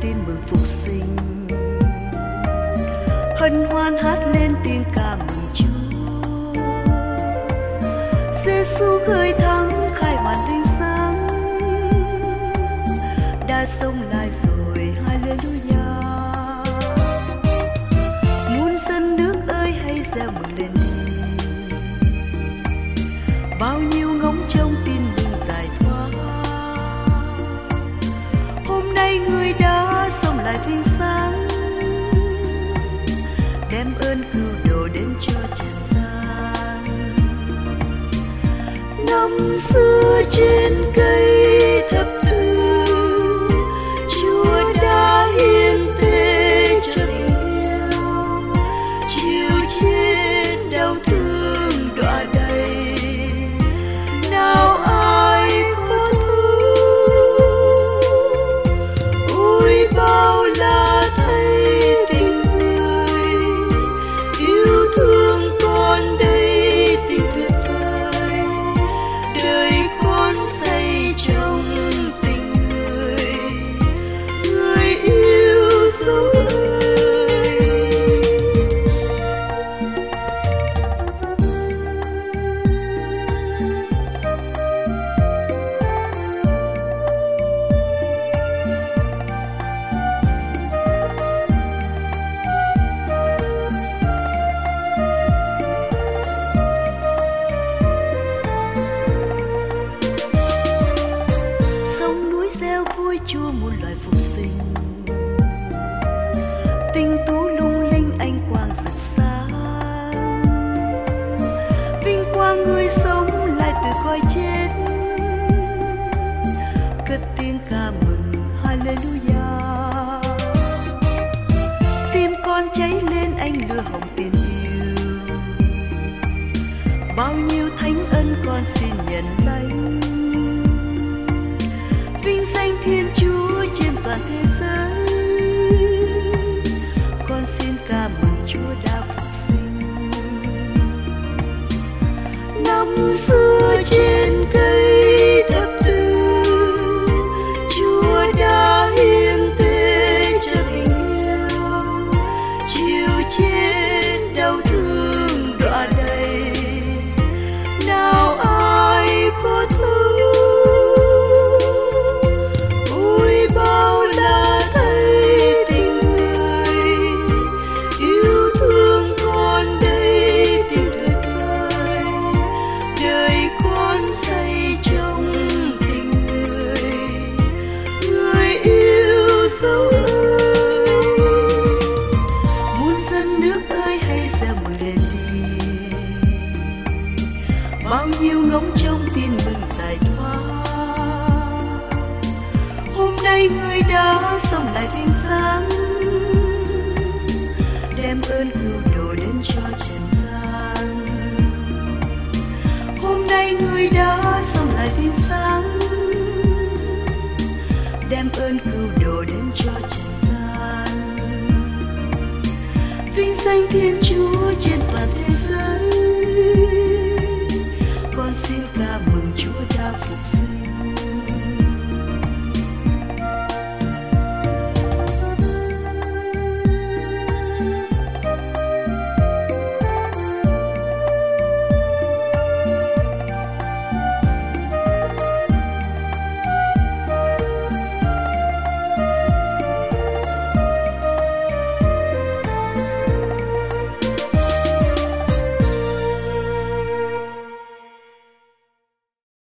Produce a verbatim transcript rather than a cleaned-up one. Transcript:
tin mừng phục sinh, hân hoan hát lên tiếng ca mừng Chúa. Giêsu khơi thắng khai hoàn tinh sáng, đã sống lại rồi, hallelujah. Muôn dân nước ơi hãy reo mừng lên đi, bao nhiêu ngóng trông tin mừng giải thoát. Hôm nay người đã sống lại vinh sáng, đem ơn cứu độ đến cho trần gian. Năm xưa trên cây thập tự, Chúa đã hiến tế cho tình yêu, chịu chết đau thương đọa đầy, nào ai có thú. Ôi bao la thấy tình người, yêu thương con đây tình tuyệt vời, đời con xây trong tình người, người yêu dấu ơi. Sông núi reo vui Chúa muôn loài phục sinh, tinh tú lung linh ánh quang rực sáng, vinh quang người sống lại từ cõi chết, cất tiếng ca mừng hallelujah. Tim con cháy lên ánh lửa hồng tình yêu, bao nhiêu thánh ân con xin nhận lãnh, vinh danh Thiên Chúa trên toàn thế giới. Con xin ca mừng Chúa đã phục sinh. Năm xưa trên cây thập tự, Chúa đã hiến tế cho tình yêu, chịu chết đau thương đọa đầy, nào ai có thấu. Ôi bao la thấy tình người, yêu thương con đây tình tuyệt vời, đời con xây trong tình người, người yêu dấu ơi. Muôn dân nước ơi hãy reo mừng lên đi, bao nhiêu ngóng trông tin mừng giải thoát. Hôm nay người đã sống lại vinh sáng, đem ơn cứu độ đến cho trần gian. Hôm nay người đã sống lại vinh sáng, đem ơn cứu độ đến cho trần gian. Vinh danh Thiên Chúa trên